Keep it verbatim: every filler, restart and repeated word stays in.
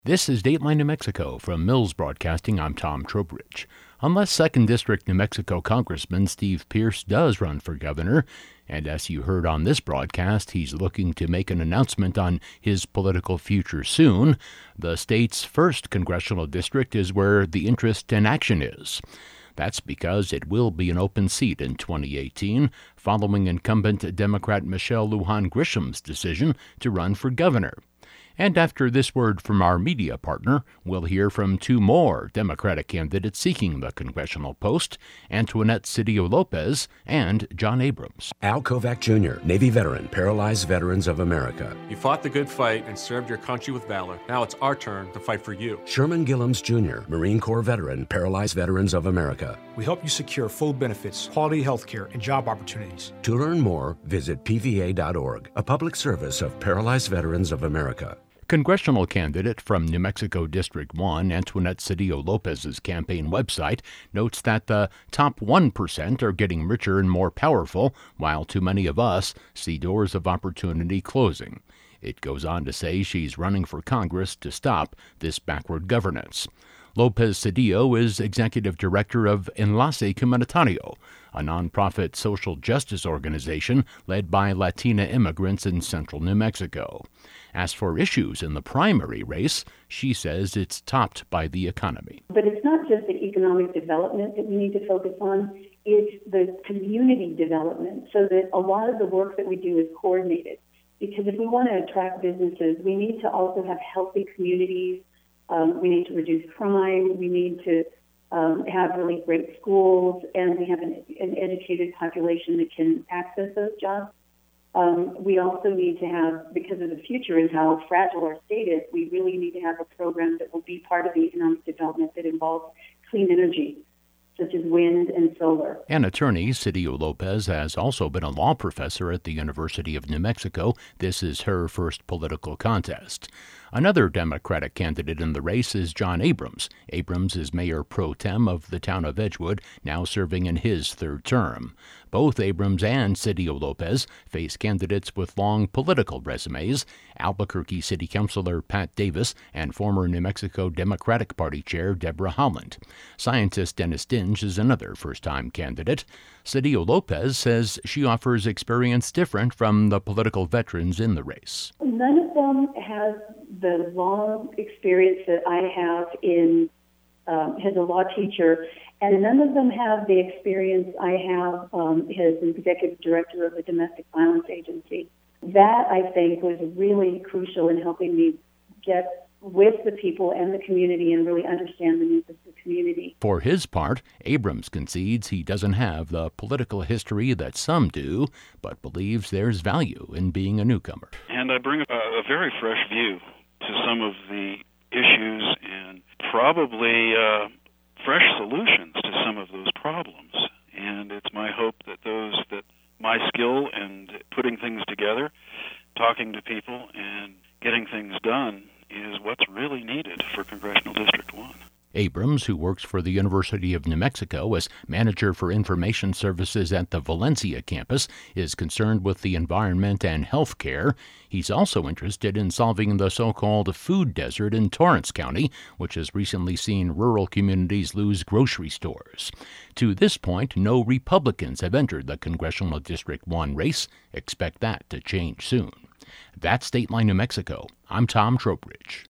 This is Dateline New Mexico. From Mills Broadcasting, I'm Tom Trowbridge. Unless second District New Mexico Congressman Steve Pearce does run for governor, and as you heard on this broadcast, he's looking to make an announcement on his political future soon, the state's first congressional district is where the interest and action is. That's because it will be an open seat in twenty eighteen, following incumbent Democrat Michelle Lujan Grisham's decision to run for governor. And after this word from our media partner, we'll hear from two more Democratic candidates seeking the congressional post, Antoinette Sedillo-Lopez and John Abrams. Al Kovac Junior, Navy veteran, Paralyzed Veterans of America. You fought the good fight and served your country with valor. Now it's our turn to fight for you. Sherman Gillums Junior, Marine Corps veteran, Paralyzed Veterans of America. We help you secure full benefits, quality health care, and job opportunities. To learn more, visit P V A dot org, a public service of Paralyzed Veterans of America. Congressional candidate from New Mexico District one, Antoinette Sedillo-Lopez's campaign website notes that the top one percent are getting richer and more powerful, while too many of us see doors of opportunity closing. It goes on to say she's running for Congress to stop this backward governance. Lopez Sedillo is executive director of Enlace Comunitario, a nonprofit social justice organization led by Latina immigrants in central New Mexico. As for issues in the primary race, she says it's topped by the economy. But it's not just the economic development that we need to focus on, it's the community development, so that a lot of the work that we do is coordinated. Because if we want to attract businesses, we need to also have healthy communities. Um, we need to reduce crime. We need to um, have really great schools, and we have an, an educated population that can access those jobs. Um, we also need to have, because of the future and how fragile our state is, we really need to have a program that will be part of the economic development that involves clean energy, such as wind and solar. An attorney, Sedillo-Lopez has also been a law professor at the University of New Mexico. This is her first political contest. Another Democratic candidate in the race is John Abrams. Abrams is mayor pro tem of the town of Edgewood, now serving in his third term. Both Abrams and Sedillo-Lopez face candidates with long political resumes, Albuquerque City Councilor Pat Davis and former New Mexico Democratic Party Chair Deborah Holland. Scientist Dennis Dinge is another first-time candidate. Sedillo-Lopez says she offers experience different from the political veterans in the race. None of them have the long experience that I have in um, as a law teacher, and none of them have the experience I have um, as an executive director of a domestic violence agency. That, I think, was really crucial in helping me get with the people and the community and really understand the needs of the community. For his part, Abrams concedes he doesn't have the political history that some do, but believes there's value in being a newcomer. And I bring a, a very fresh view to some of the issues and probably uh, fresh solutions to some of those problems. And it's my hope that those that my skill and putting things together, talking to people, and getting things done is what's really needed for Congressional District one. Abrams, who works for the University of New Mexico as manager for information services at the Valencia campus, is concerned with the environment and health care. He's also interested in solving the so-called food desert in Torrance County, which has recently seen rural communities lose grocery stores. To this point, no Republicans have entered the Congressional District one race. Expect that to change soon. That's Dateline New Mexico. I'm Tom Trowbridge.